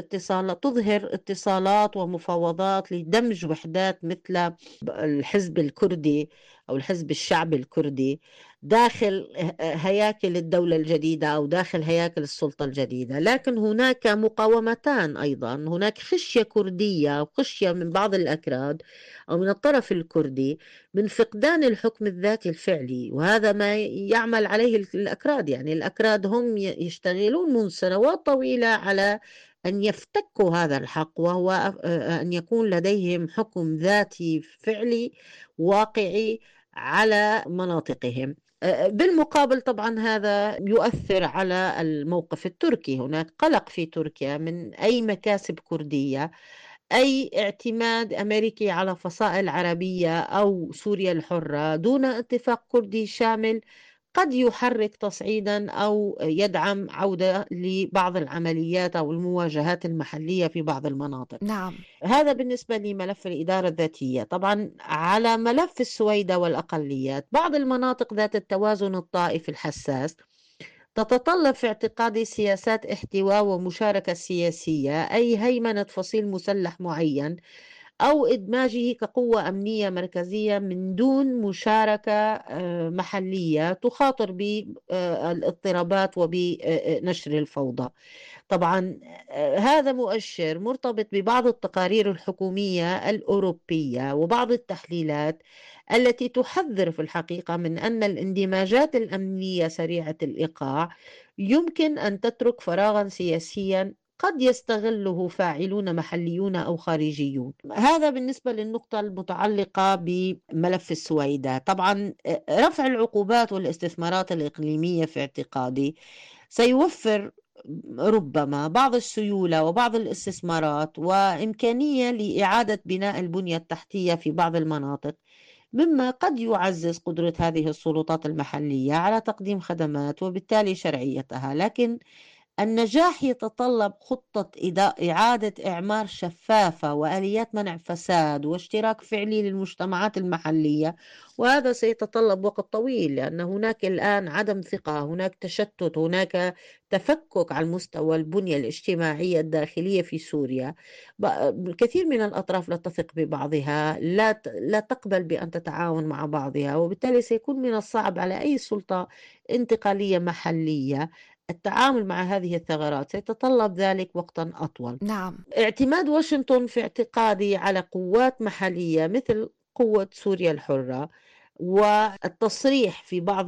اتصالات ومفاوضات لدمج وحدات مثل الحزب الكردي أو الحزب الشعبي الكردي داخل هياكل الدولة الجديدة أو داخل هياكل السلطة الجديدة، لكن هناك مقاومتان أيضا. هناك خشية كردية وخشية من بعض الأكراد أو من الطرف الكردي من فقدان الحكم الذاتي الفعلي، وهذا ما يعمل عليه الأكراد. الأكراد هم يشتغلون منذ سنوات طويلة على أن يفتكوا هذا الحق، وهو أن يكون لديهم حكم ذاتي فعلي واقعي على مناطقهم. بالمقابل طبعا هذا يؤثر على الموقف التركي. هناك قلق في تركيا من أي مكاسب كردية، أي اعتماد أمريكي على فصائل عربية أو سوريا الحرة دون اتفاق كردي شامل قد يحرك تصعيدا أو يدعم عودة لبعض العمليات أو المواجهات المحلية في بعض المناطق. نعم. هذا بالنسبة لملف الإدارة الذاتية. طبعا على ملف السويداء والأقليات، بعض المناطق ذات التوازن الطائفي الحساس تتطلب في اعتقادي سياسات احتواء ومشاركة سياسية، أي هيمنة فصيل مسلح معين أو إدماجه كقوة أمنية مركزية من دون مشاركة محلية تخاطر بالاضطرابات وبنشر الفوضى. طبعا هذا مؤشر مرتبط ببعض التقارير الحكومية الأوروبية وبعض التحليلات التي تحذر في الحقيقة من أن الاندماجات الأمنية سريعة الإيقاع يمكن أن تترك فراغا سياسيا قد يستغله فاعلون محليون أو خارجيون. هذا بالنسبة للنقطة المتعلقة بملف السويداء. طبعا رفع العقوبات والاستثمارات الإقليمية في اعتقادي سيوفر ربما بعض السيولة وبعض الاستثمارات وإمكانية لإعادة بناء البنية التحتية في بعض المناطق، مما قد يعزز قدرة هذه السلطات المحلية على تقديم خدمات وبالتالي شرعيتها. لكن النجاح يتطلب خطة إعادة إعمار شفافة وآليات منع فساد واشتراك فعلي للمجتمعات المحلية، وهذا سيتطلب وقت طويل لأن هناك الآن عدم ثقة، هناك تشتت، هناك تفكك على المستوى البنية الاجتماعية الداخلية في سوريا. الكثير من الأطراف لا تثق ببعضها، لا تقبل بأن تتعاون مع بعضها، وبالتالي سيكون من الصعب على أي سلطة انتقالية محلية التعامل مع هذه الثغرات. سيتطلب ذلك وقتا أطول. نعم. اعتماد واشنطن في اعتقادي على قوات محلية مثل قوة سوريا الحرة والتصريح في بعض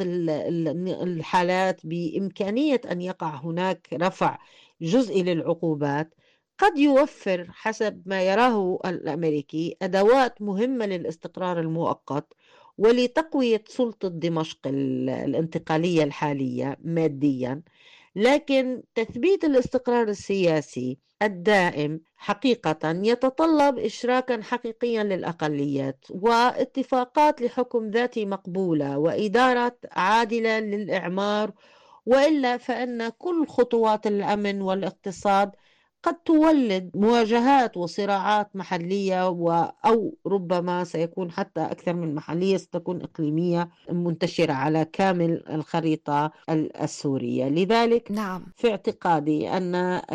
الحالات بإمكانية أن يقع هناك رفع جزئي للعقوبات قد يوفر حسب ما يراه الأمريكي أدوات مهمة للاستقرار المؤقت ولتقوية سلطة دمشق الانتقالية الحالية ماديا. لكن تثبيت الاستقرار السياسي الدائم حقيقة يتطلب إشراكا حقيقيا للأقليات واتفاقات لحكم ذاتي مقبولة وإدارة عادلة للإعمار، وإلا فإن كل خطوات الأمن والاقتصاد قد تولد مواجهات وصراعات محلية أو ربما سيكون حتى أكثر من محلية، ستكون إقليمية منتشرة على كامل الخريطة السورية. لذلك نعم. في اعتقادي أن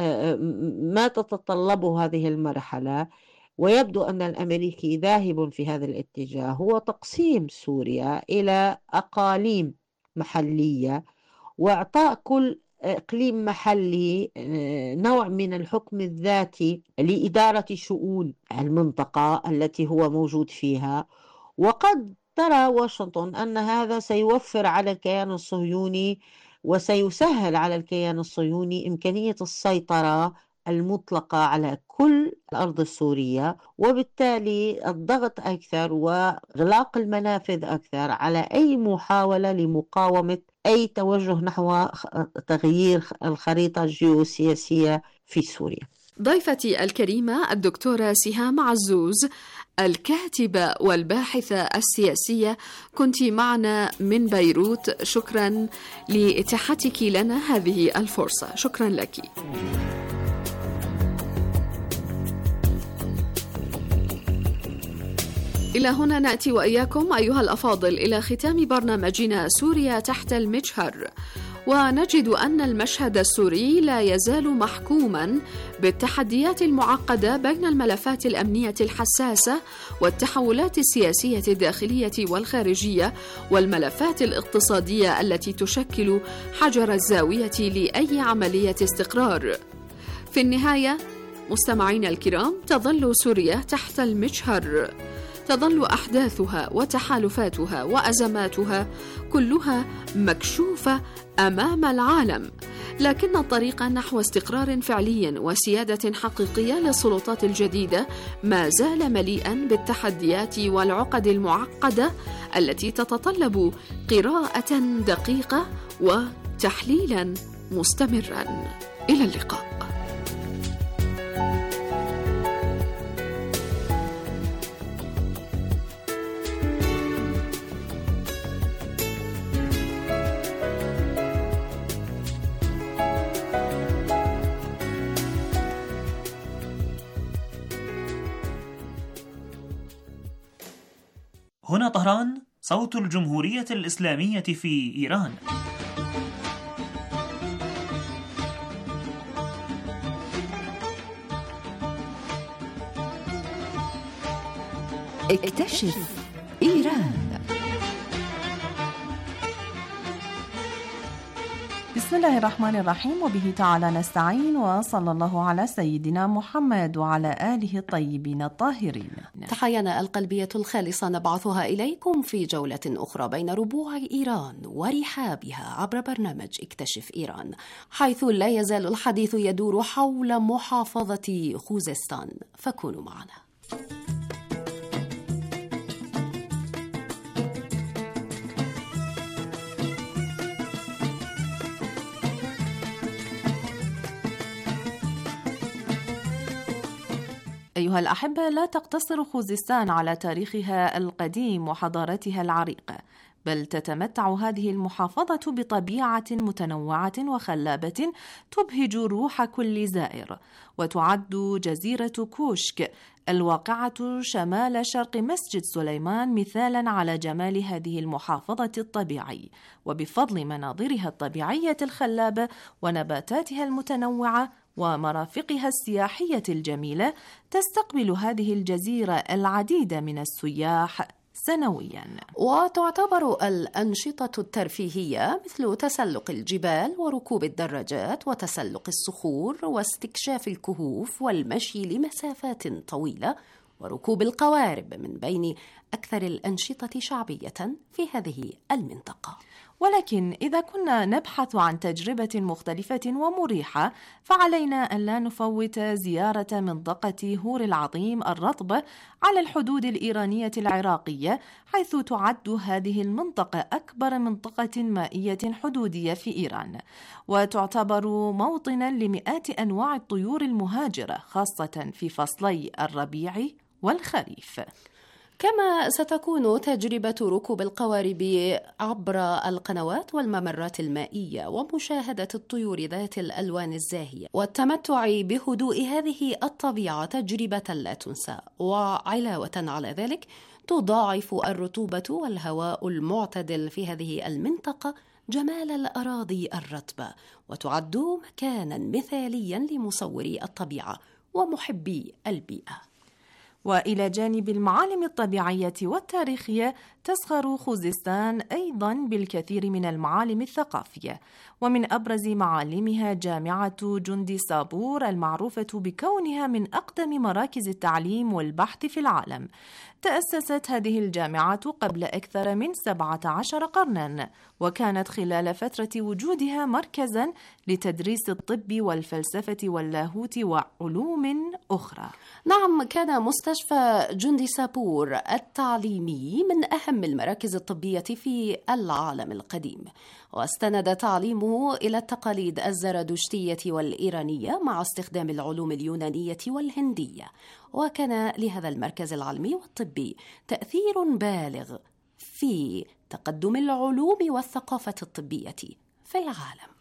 ما تتطلبه هذه المرحلة، ويبدو أن الأمريكي ذاهب في هذا الاتجاه، هو تقسيم سوريا إلى أقاليم محلية وإعطاء كل إقليم محلي نوع من الحكم الذاتي لإدارة شؤون المنطقة التي هو موجود فيها. وقد ترى واشنطن أن هذا سيوفر على الكيان الصهيوني وسيسهل على الكيان الصهيوني إمكانية السيطرة المطلقة على كل الأرض السورية، وبالتالي الضغط أكثر وإغلاق المنافذ أكثر على أي محاولة لمقاومة أي توجه نحو تغيير الخريطة الجيوسياسية في سوريا. ضيفتي الكريمة الدكتورة سهام عزوز، الكاتبة والباحثة السياسية، كنت معنا من بيروت. شكرا لإتاحتك لنا هذه الفرصة. شكرا لك. إلى هنا نأتي وإياكم أيها الأفاضل إلى ختام برنامجنا سوريا تحت المجهر، ونجد أن المشهد السوري لا يزال محكوما بالتحديات المعقدة بين الملفات الأمنية الحساسة والتحولات السياسية الداخلية والخارجية والملفات الاقتصادية التي تشكل حجر الزاوية لأي عملية استقرار. في النهاية مستمعينا الكرام، تظل سوريا تحت المجهر، تظل أحداثها وتحالفاتها وأزماتها كلها مكشوفة أمام العالم، لكن الطريق نحو استقرار فعلي وسيادة حقيقية للسلطات الجديدة ما زال مليئا بالتحديات والعقد المعقدة التي تتطلب قراءة دقيقة وتحليلا مستمرا. إلى اللقاء. هنا طهران، صوت الجمهورية الإسلامية في إيران. اكتشف إيران. بسم الله الرحمن الرحيم، وبه تعالى نستعين، وصلى الله على سيدنا محمد وعلى آله الطيبين الطاهرين. تحيانا القلبية الخالصة نبعثها إليكم في جولة أخرى بين ربوع إيران ورحابها عبر برنامج اكتشف إيران، حيث لا يزال الحديث يدور حول محافظة خوزستان، فكونوا معنا. أيها الأحبة، لا تقتصر خوزستان على تاريخها القديم وحضارتها العريقة، بل تتمتع هذه المحافظة بطبيعة متنوعة وخلابة تبهج روح كل زائر، وتعد جزيرة كوشك الواقعة شمال شرق مسجد سليمان مثالا على جمال هذه المحافظة الطبيعي، وبفضل مناظرها الطبيعية الخلابة ونباتاتها المتنوعة ومرافقها السياحية الجميلة، تستقبل هذه الجزيرة العديد من السياح سنويا. وتعتبر الأنشطة الترفيهية مثل تسلق الجبال وركوب الدراجات وتسلق الصخور واستكشاف الكهوف والمشي لمسافات طويلة وركوب القوارب من بين أكثر الأنشطة شعبية في هذه المنطقة. ولكن إذا كنا نبحث عن تجربة مختلفة ومريحة، فعلينا أن لا نفوت زيارة منطقة هور العظيم الرطبة على الحدود الإيرانية العراقية، حيث تعد هذه المنطقة أكبر منطقة مائية حدودية في إيران، وتعتبر موطنا لمئات أنواع الطيور المهاجرة، خاصة في فصلي الربيع والخريف. كما ستكون تجربة ركوب القوارب عبر القنوات والممرات المائية ومشاهدة الطيور ذات الألوان الزاهية والتمتع بهدوء هذه الطبيعة تجربة لا تنسى. وعلاوة على ذلك تضاعف الرطوبة والهواء المعتدل في هذه المنطقة جمال الأراضي الرطبة، وتعد مكانا مثاليا لمصوري الطبيعة ومحبي البيئة. وإلى جانب المعالم الطبيعية والتاريخية، تزخر خوزستان أيضا بالكثير من المعالم الثقافية، ومن أبرز معالمها جامعة جندي سابور المعروفة بكونها من أقدم مراكز التعليم والبحث في العالم. تأسست هذه الجامعة قبل أكثر من 17 قرنا، وكانت خلال فترة وجودها مركزا لتدريس الطب والفلسفة واللاهوت وعلوم أخرى. نعم، كان مستشفى جندي سابور التعليمي من أهم المراكز الطبية في العالم القديم، واستند تعليمه إلى التقاليد الزرادشتية والإيرانية مع استخدام العلوم اليونانية والهندية، وكان لهذا المركز العلمي والطبي تأثير بالغ في تقدم العلوم والثقافة الطبية في العالم.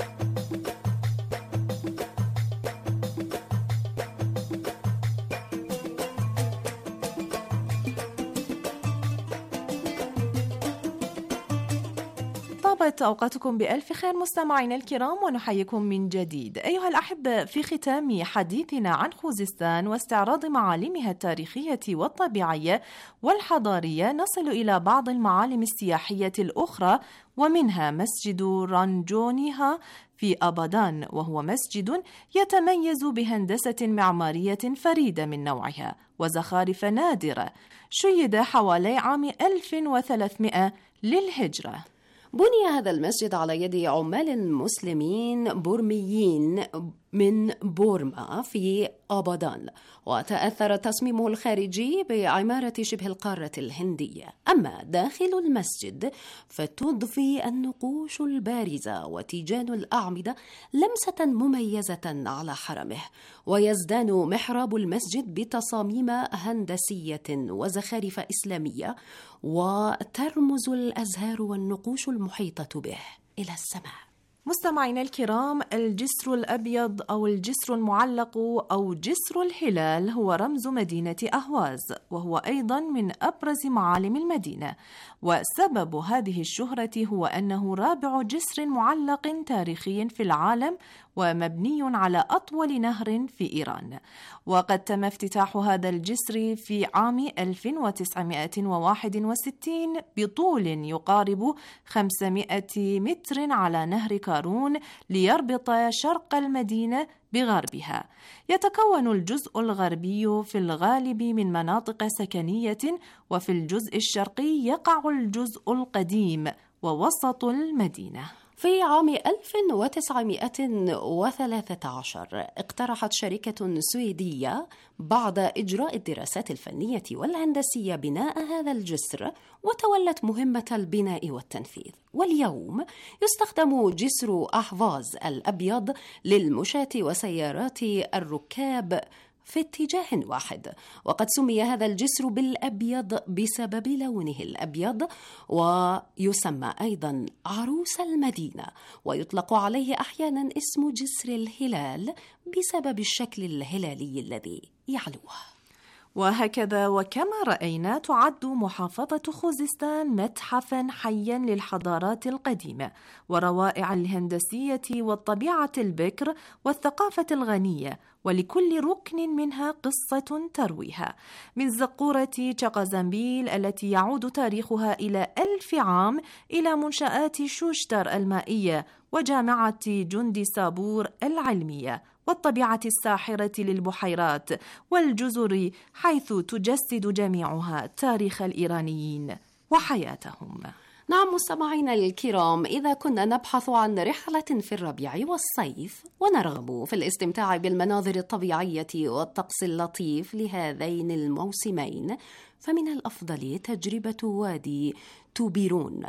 طابت أوقاتكم بألف خير مستمعينا الكرام، ونحييكم من جديد. أيها الأحبة، في ختام حديثنا عن خوزستان واستعراض معالمها التاريخية والطبيعية والحضارية، نصل إلى بعض المعالم السياحية الأخرى، ومنها مسجد رانجونيها في أبادان، وهو مسجد يتميز بهندسة معمارية فريدة من نوعها وزخارف نادرة، شيد حوالي عام 1300 للهجرة. بني هذا المسجد على يد عمال مسلمين بورميين من بورما في أبادان، وتأثر تصميمه الخارجي بعمارة شبه القارة الهندية. أما داخل المسجد فتضفي النقوش البارزة وتيجان الأعمدة لمسة مميزة على حرمه، ويزدان محراب المسجد بتصاميم هندسية وزخارف إسلامية، وترمز الأزهار والنقوش المحيطة به إلى السماء. مستمعينا الكرام، الجسر الأبيض أو الجسر المعلق أو جسر الهلال هو رمز مدينة أهواز، وهو أيضا من أبرز معالم المدينة، وسبب هذه الشهرة هو أنه رابع جسر معلق تاريخي في العالم ومبني على أطول نهر في إيران. وقد تم افتتاح هذا الجسر في عام 1961 بطول يقارب 500 متر على نهر كارون ليربط شرق المدينة بغربها. يتكون الجزء الغربي في الغالب من مناطق سكنية، وفي الجزء الشرقي يقع الجزء القديم ووسط المدينة. في عام 1913 اقترحت شركة سويدية بعد إجراء الدراسات الفنية والهندسية بناء هذا الجسر، وتولت مهمة البناء والتنفيذ. واليوم يستخدم جسر أحفاظ الأبيض للمشاة وسيارات الركاب في اتجاه واحد، وقد سمي هذا الجسر بالأبيض بسبب لونه الأبيض، ويسمى أيضا عروس المدينة، ويطلق عليه أحيانا اسم جسر الهلال بسبب الشكل الهلالي الذي يعلوه. وهكذا وكما رأينا تعد محافظة خوزستان متحفاً حياً للحضارات القديمة وروائع الهندسية والطبيعة البكر والثقافة الغنية، ولكل ركن منها قصة ترويها، من زقورة تشقزنبيل التي يعود تاريخها إلى 1000 عام إلى منشآت شوشتر المائية وجامعة جندي سابور العلمية، والطبيعة الساحرة للبحيرات والجزر، حيث تجسد جميعها تاريخ الإيرانيين وحياتهم. نعم مستمعينا الكرام، إذا كنا نبحث عن رحلة في الربيع والصيف ونرغب في الاستمتاع بالمناظر الطبيعية والطقس اللطيف لهذين الموسمين، فمن الأفضل تجربة وادي توبيرون،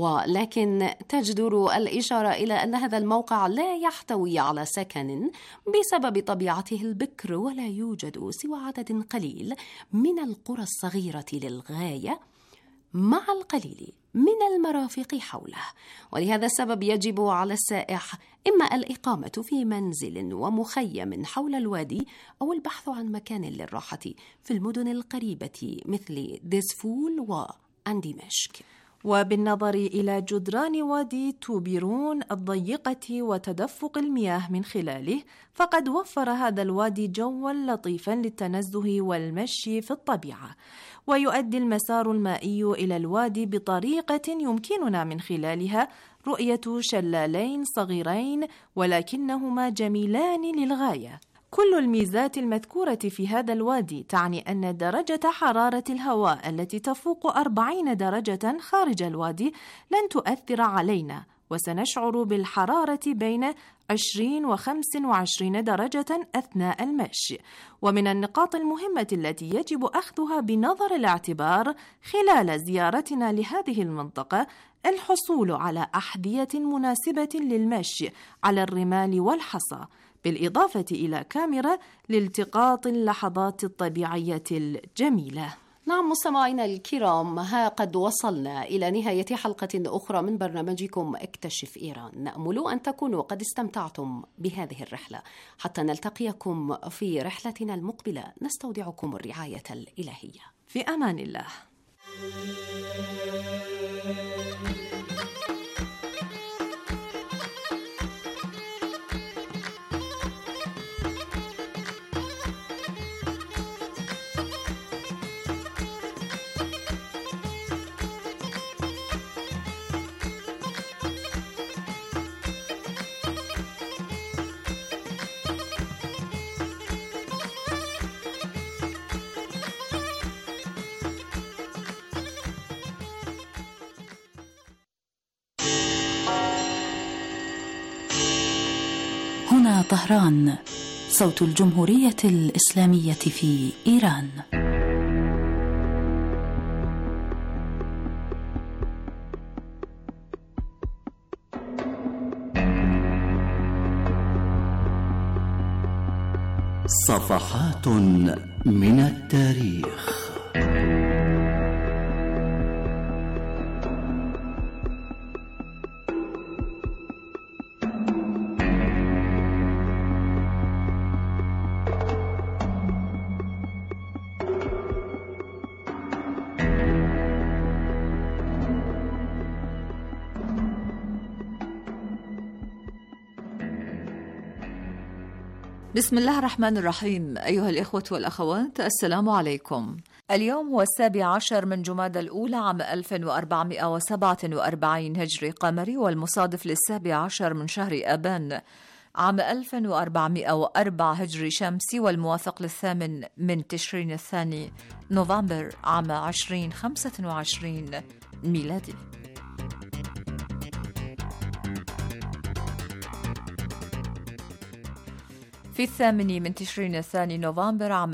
ولكن تجدر الإشارة إلى أن هذا الموقع لا يحتوي على سكن بسبب طبيعته البكر، ولا يوجد سوى عدد قليل من القرى الصغيرة للغاية مع القليل من المرافق حوله. ولهذا السبب يجب على السائح إما الإقامة في منزل ومخيم حول الوادي، أو البحث عن مكان للراحة في المدن القريبة مثل ديزفول وأنديمشق. وبالنظر إلى جدران وادي توبيرون الضيقة وتدفق المياه من خلاله، فقد وفر هذا الوادي جواً لطيفاً للتنزه والمشي في الطبيعة. ويؤدي المسار المائي إلى الوادي بطريقة يمكننا من خلالها رؤية شلالين صغيرين ولكنهما جميلان للغاية. كل الميزات المذكورة في هذا الوادي تعني أن درجة حرارة الهواء التي تفوق 40 درجة خارج الوادي لن تؤثر علينا، وسنشعر بالحرارة بين 20 و 25 درجة أثناء المشي. ومن النقاط المهمة التي يجب أخذها بنظر الاعتبار خلال زيارتنا لهذه المنطقة الحصول على أحذية مناسبة للمشي على الرمال والحصى، بالإضافة إلى كاميرا لالتقاط اللحظات الطبيعية الجميلة. نعم مستمعينا الكرام، ها قد وصلنا إلى نهاية حلقة أخرى من برنامجكم اكتشف إيران. نأمل أن تكونوا قد استمتعتم بهذه الرحلة. حتى نلتقيكم في رحلتنا المقبلة نستودعكم الرعاية الإلهية. في أمان الله. هنا طهران، صوت الجمهورية الإسلامية في إيران. صفحات من التاريخ. بسم الله الرحمن الرحيم. أيها الإخوة والأخوات، السلام عليكم. اليوم هو 17 من جمادى الأولى عام 1447 هجري قمري، والمصادف 17 من شهر آبان عام 1404 هجري شمسي، والموافق 8 من تشرين الثاني نوفمبر عام 2025 ميلادي. في 8 من تشرين الثاني نوفمبر عام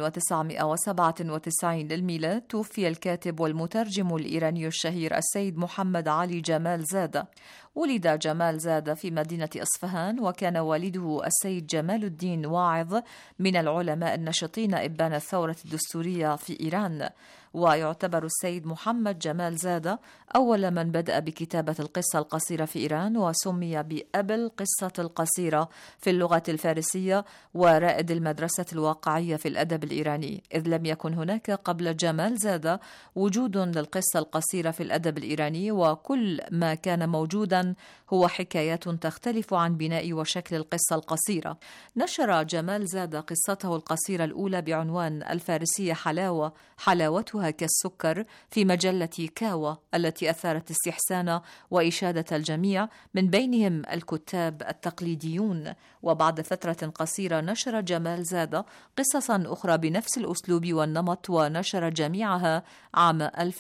1997 للميلاد توفي الكاتب والمترجم الإيراني الشهير السيد محمد علي جمال زادة. ولد جمال زادة في مدينة إصفهان، وكان والده السيد جمال الدين واعظ من العلماء النشطين إبان الثورة الدستورية في إيران. ويعتبر السيد محمد جمال زادة أول من بدأ بكتابة القصة القصيرة في إيران، وسمي بأبي القصة القصيرة في اللغة الفارسية ورائد المدرسة الواقعية في الأدب الإيراني، إذ لم يكن هناك قبل جمال زادة وجود للقصة القصيرة في الأدب الإيراني، وكل ما كان موجودا هو حكايات تختلف عن بناء وشكل القصة القصيرة. نشر جمال زادة قصته القصيرة الأولى بعنوان الفارسية حلاوة حلاوتها كالسكر في مجلة كاوة، التي أثارت استحسان وإشادة الجميع من بينهم الكتاب التقليديون. وبعد فترة قصيرة نشر جمال زادة قصصا أخرى بنفس الأسلوب والنمط، ونشر جميعها عام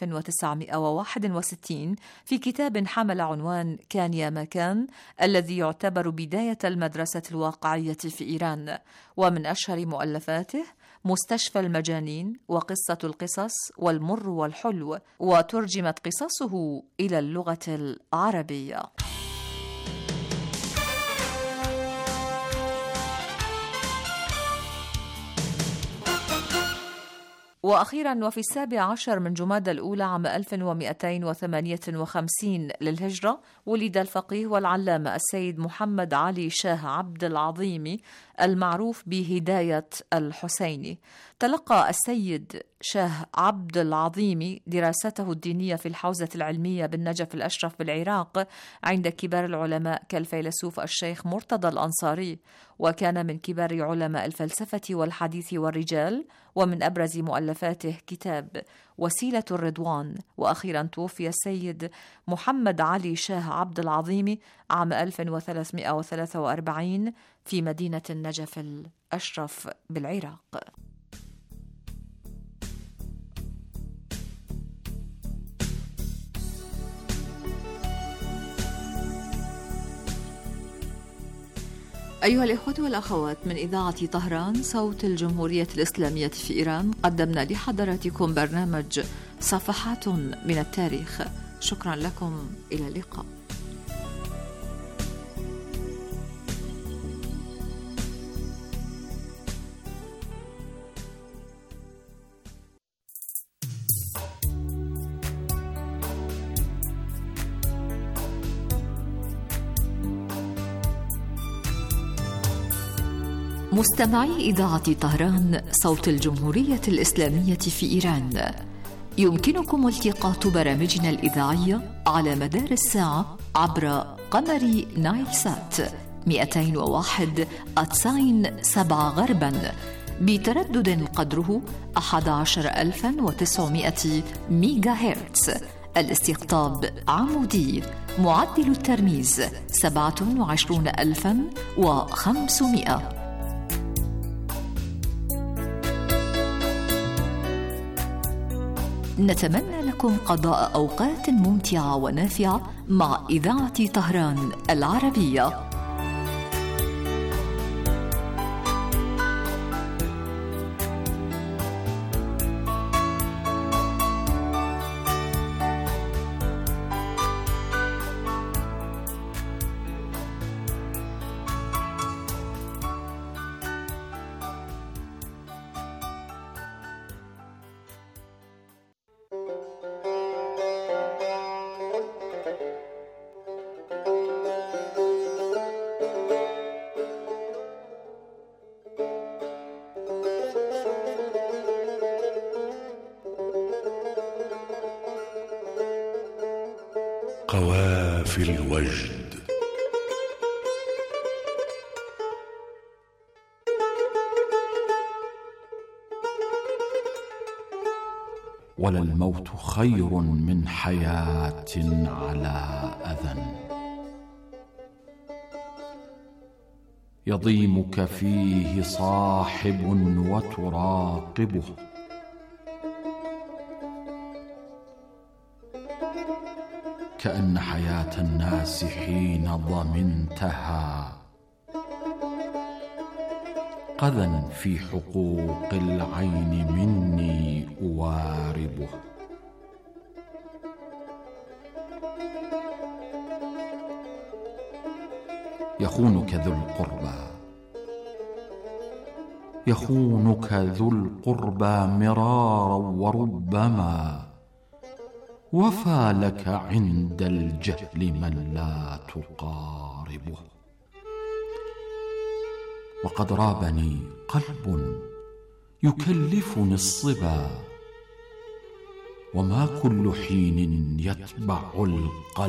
1961 في كتاب حمل عنوان كان يا مكان، الذي يعتبر بداية المدرسة الواقعية في إيران. ومن أشهر مؤلفاته مستشفى المجانين وقصة القصص والمر والحلو، وترجمت قصصه إلى اللغة العربية. وأخيرا وفي 17 من جمادى الأولى عام 1258 للهجرة ولد الفقيه والعلامة السيد محمد علي شاه عبد العظيمي المعروف بهداية الحسيني. تلقى السيد شاه عبد العظيمي دراسته الدينية في الحوزة العلمية بالنجف الأشرف بالعراق عند كبار العلماء كالفيلسوف الشيخ مرتضى الأنصاري، وكان من كبار علماء الفلسفة والحديث والرجال، ومن أبرز مؤلفاته كتاب وسيلة الرضوان. وأخيرا توفي السيد محمد علي شاه عبد العظيمي عام 1343 في مدينة النجف الأشرف بالعراق. أيها الإخوة والأخوات، من إذاعة طهران صوت الجمهورية الإسلامية في إيران، قدمنا لحضراتكم برنامج صفحات من التاريخ. شكرا لكم، إلى اللقاء. مستمعي إذاعة طهران صوت الجمهورية الإسلامية في إيران، يمكنكم التقاط برامجنا الإذاعية على مدار الساعة عبر قمر نايل سات 201.7 غربا بتردد قدره 11900 ميجا هرتز. الاستقطاب عمودي، معدل الترميز 27500. نتمنى لكم قضاء أوقات ممتعة ونافعة مع إذاعة طهران العربية. قوافي الوجد. وللموت خير من حياة على أذى. يضيمك فيه صاحب وتراقبه، كأن حياة الناس حين ضمنتها قذى في حقوق العين مني أواربه. يخونك ذو القربى مرارا، وربما وفى لك عند الجهل من لا تقاربه. وقد رابني قلب يكلفني الصبا، وما كل حين يتبع القلب